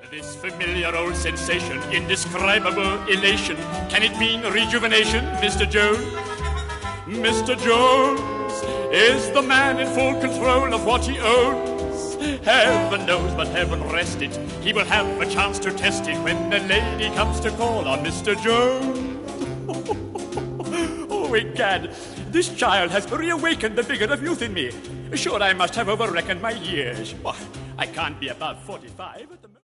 This familiar old sensation, indescribable elation, can it mean rejuvenation, Mr. Jones? Mr. Jones is the man in full control of what he owns. Heaven knows, but heaven rest it, he will have a chance to test it when the lady comes to call on Mr. Jones. Oh, egad, this child has reawakened the vigor of youth in me. Sure, I must have overreckoned my years. Why, I can't be above 45 at the moment.